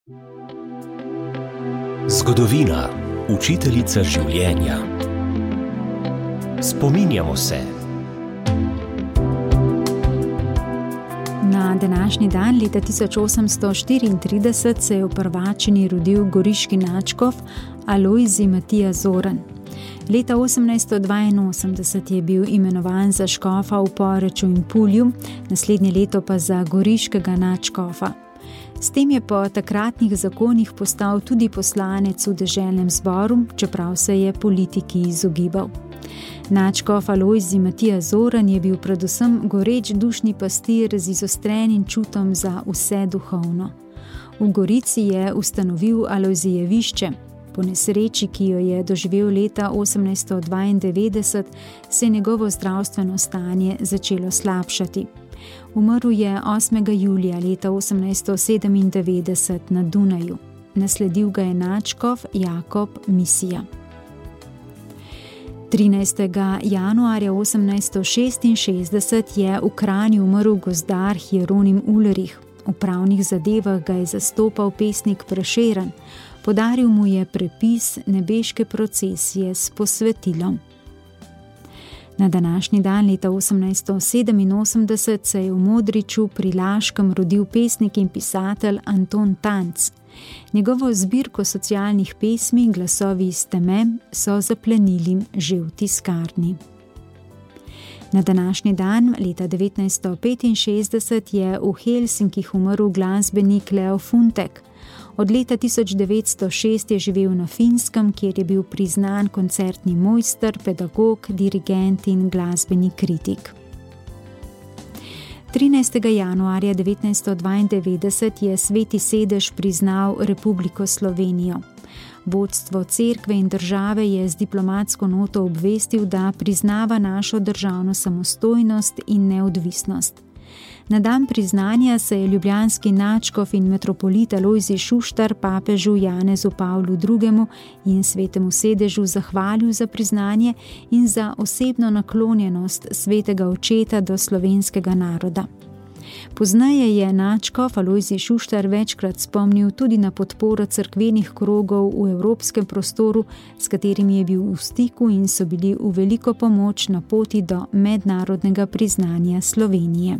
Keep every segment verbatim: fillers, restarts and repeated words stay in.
Zgodovina, učiteljica življenja. Spominjamo se. Na današnji dan leta tisoč osemsto štiriintrideset se je v Prvačini rodil goriški nadškof Alojzij Matija Zorn. Leta osemnajststo dvainosemdeset je bil imenovan za škofa v Poreču in Pulju, naslednje leto pa za goriškega nadškofa. S tem je po takratnih zakonih postal tudi poslanec v deželnem zboru, čeprav se je politiki izogibal. Nadškof Alojzij Matija Zorn je bil predvsem goreč dušni pastir z izostrenim čutom za vse duhovno. V Gorici je ustanovil Alojzijevišče. Po nesreči, ki jo je doživel leta osemnajststo dvaindevetdeset, se je njegovo zdravstveno stanje začelo slabšati. Umrl je osmega julija leta osemnajststo sedemindevetdeset na Dunaju. Nasledil ga je nadškof Jakob Misija. trinajstega januarja osemnajststo šestinšestdeset je v Kranju umrl gozdar Hieronim Ulrih. V pravnih zadevah ga je zastopal pesnik Prešeren. Podaril mu je prepis nebeške procesije s posvetilom. Na današnji dan leta osemnajststo sedeminosemdeset se je v Modriču pri Laškem rodil pesnik in pisatelj Anton Tanc. Njegovo zbirko socialnih pesmi Glasovi iz teme so zaplenili že v tiskarni. Na današnji dan leta devetnajststo petinšestdeset je v Helsinkih umrl glasbenik Leo Funtek. Od leta tisoč devetsto šest je živel na Finskem, kjer je bil priznan koncertni mojster, pedagog, dirigent in glasbeni kritik. trinajstega januarja devetnajststo dvaindevetdeset je Sveti sedež priznal Republiko Slovenijo. Vodstvo cerkve in države je z diplomatsko noto obvestil, da priznava našo državno samostojnost in neodvisnost. Na dan priznanja se je ljubljanski nadškof in metropolit Alojzij Šuštar papežu Janezu Pavlu drugemu in Svetemu sedežu zahvalil za priznanje in za osebno naklonjenost svetega očeta do slovenskega naroda. Pozneje je nadškof Alojzij Šuštar večkrat spomnil tudi na podporo cerkvenih krogov v evropskem prostoru, s katerimi je bil v stiku in so bili v veliko pomoč na poti do mednarodnega priznanja Slovenije.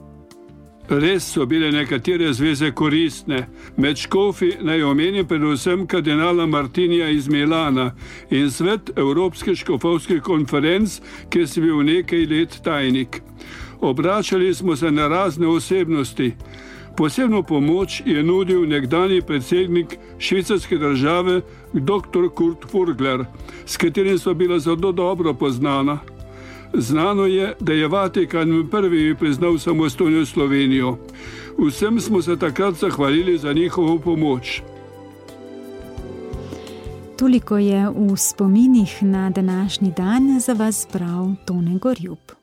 Res so bile nekatere zveze koristne. Med škofi naj omenim predvsem kardinala Martinija iz Milana in svet Evropskih škofovskih konferenc, kjer si bil nekaj let tajnik. Obračali smo se na razne osebnosti. Posebno pomoč je nudil nekdanji predsednik švicarske države doktor Kurt Furgler, s katerim sva bila zelo dobro poznana. Znano je, da je Vatikan prvi priznal samostojno Slovenijo. Vsem smo se takrat zahvalili za njihovo pomoč. Toliko je v spominih na današnji dan za vas bral Tone Gorjup.